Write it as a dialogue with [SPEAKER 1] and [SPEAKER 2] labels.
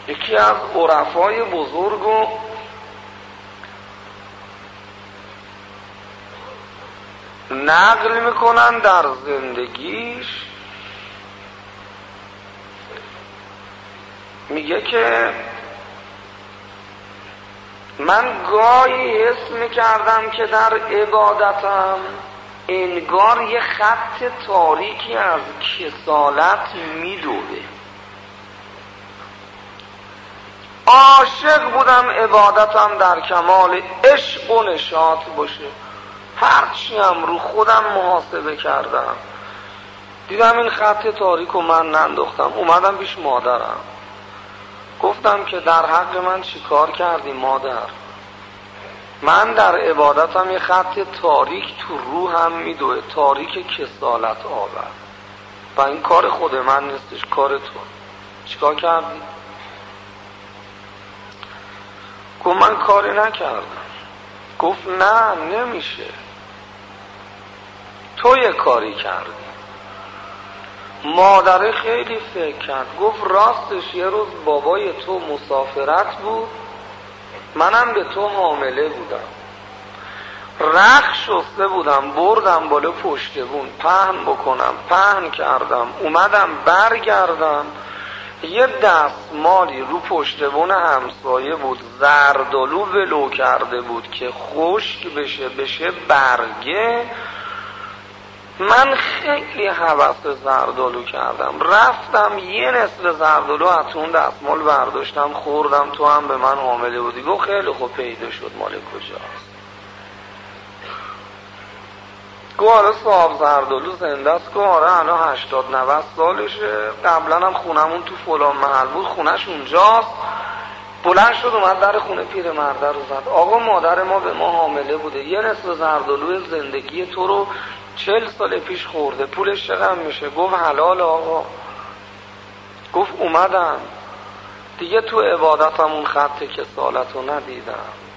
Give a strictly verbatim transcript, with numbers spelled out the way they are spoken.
[SPEAKER 1] یکی از عرفای بزرگ و نقل میکنن در زندگیش، میگه که من گاهی حس میکردم که در عبادتم انگار یه خط تاریکی از کسالت میدوه. عاشق بودم عبادتم در کمال عشق و نشاط باشه، هرچی هم رو خودم محاسبه کردم دیدم این خط تاریک رو من ننداختم. اومدم پیش مادرم گفتم که در حق من چی کار کردی مادر؟ من در عبادتم یه خط تاریک تو روحم میدوه، تاریک کسالت آور و این کار خود من نیستش، کار تو. چیکار کردی؟ گفت من کاری نکردم. گفت نه نمیشه، تو یه کاری کردی. مادره خیلی فکر کرد، گفت راستش یه روز بابای تو مسافرت بود، منم به تو حامله بودم، رخت شسته بودم بردم بالا پشتبون پهن بکنم، پهن کردم، اومدم برگردم یه دستمالی رو پشتبون همسایه بود، زردالو ولو کرده بود که خشک بشه بشه برگه. من خیلی هوس زردالو کردم، رفتم یه نصف زردالو از اون دستمال برداشتم خوردم، تو هم به من حامله بودی. گفت خیلی خوب، پیدا شد مال کجاست. گفت آره صاحب زردالو زنده است. گفت آره الان هشتاد نود سالشه، قبلا هم خونمون تو فلان محل بود، خونش اونجاست. بلند شد اومد در خونه پیرمرده رو زد. آقا مادر ما به ما حامله بوده، یه نصف زردالو زندگی تو رو چل سال پیش خورده، پولش چقدر میشه؟ گفت حلال آقا. گفت اومدم دیگه تو عبادتم اون خط کسالت رو ندیدم.